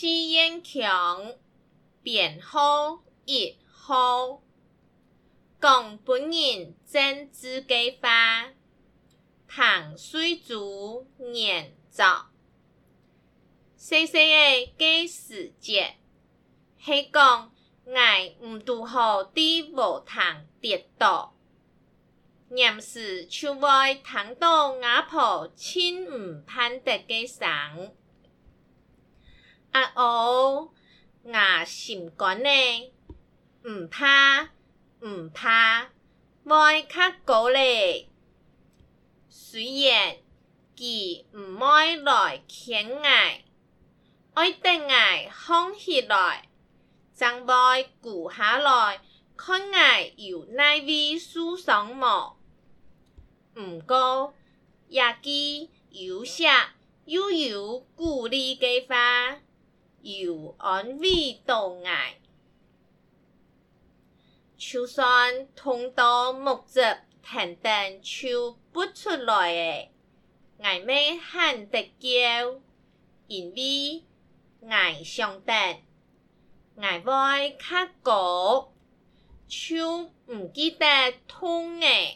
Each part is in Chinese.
试验强，编号1号。讲本人政治计划，彭水珠研造。细细的计时节，是讲我毋拄好伫无通跌倒。严是手外通到外婆亲毋盼得嘅son我心肝呢，毋怕，爱较高咧。虽然伊毋爱来牵我，爱等我放起来，才会顾下来看我有哪位受伤无。毋过，也记有些又有鼓励嘅话，又安慰到我。就算痛到目睭停顿抽不出来的，我要喊得叫，因为我相信，我会较高，就毋记得痛的。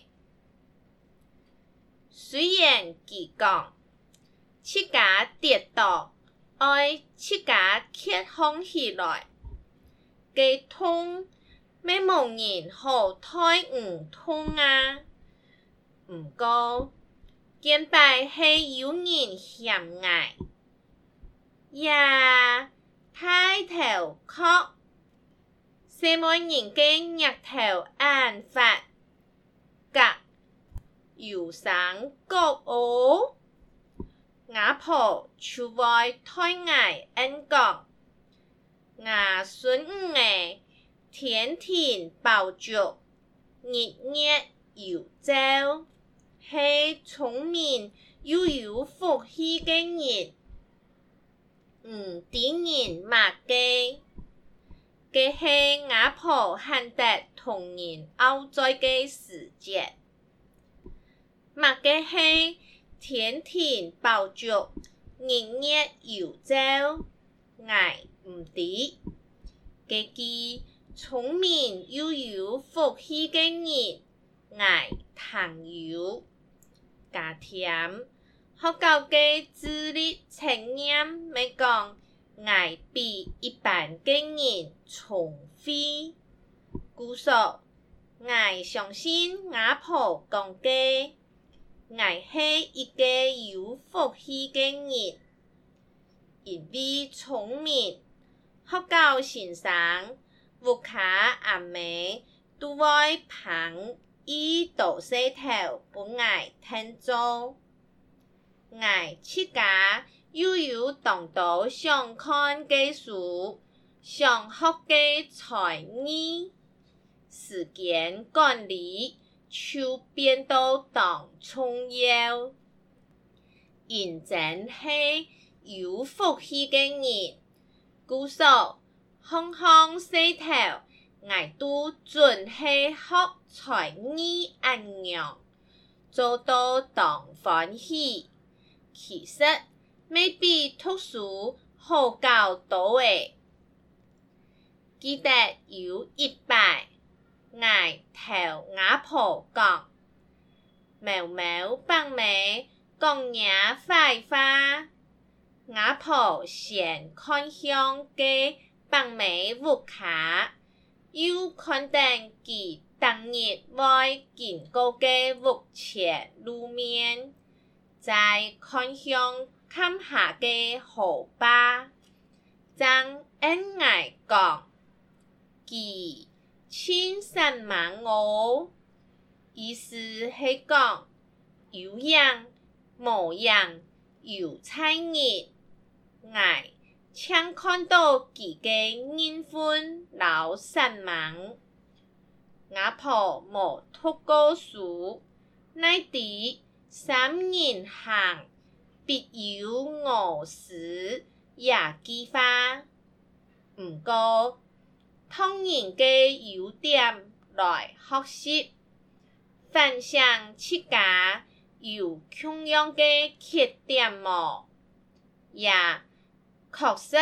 虽然伊讲，七家跌倒，爱七家捡放起来，嘅痛要无人好代毋痛啊。毋过，见摆是有人嫌我，也抬头壳，什么人嘅额头案发，甲有生国学，外婆就会对我恩讲，我孙五个天天抱着，日日有走，是聪明又有福气嘅人，知人骂嘅，嘅是外婆喊得同人拗在嘅时节。目嘅是天天抱着，日日有走，我毋知。嘅支聪明又有福气嘅人，我通有。加添學校嘅智力測驗要講，我比一般嘅人聰慧。故說，我相信外婆講嘅。我是一個有福氣嘅人，因為聰明，學校先生、有卡阿妹都會捧伊大細頭本我聽做。我七家又有當到想看嘅書，想學嘅才藝，時間管理。就變到當重要，認真係有福氣嘅人，故說行細頭，我都準係學才藝一樣，做到當歡喜。其實未必讀書好教多誒，記得有一擺。我頭外婆講，毛毛幫妹講嘢壞話，外婆先看向嘅幫妹屋卡，又看等佢當日會經過嘅屋前路面，再看向坎下嘅河壩，將恩愛講，佢千山萬我，意思係講有樣無樣有才藝，我請看到佢嘅緣分老散茫。外婆無讀過書，乃知三人行，必有我師也計劃。毋過，當人嘅優點來學習，反向七家有同樣嘅缺點無，也確實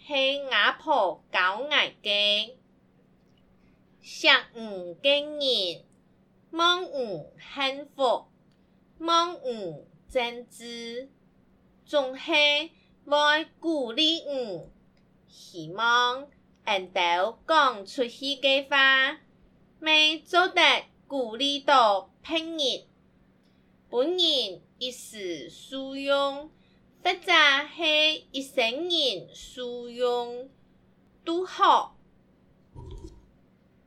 是外婆教我的。惜悟的人，望悟幸福，望悟政治，总是为鼓励悟。希望能够讲出去的话，未做得鼓励到别人。本人一时使用，或者是一生人使用，都好。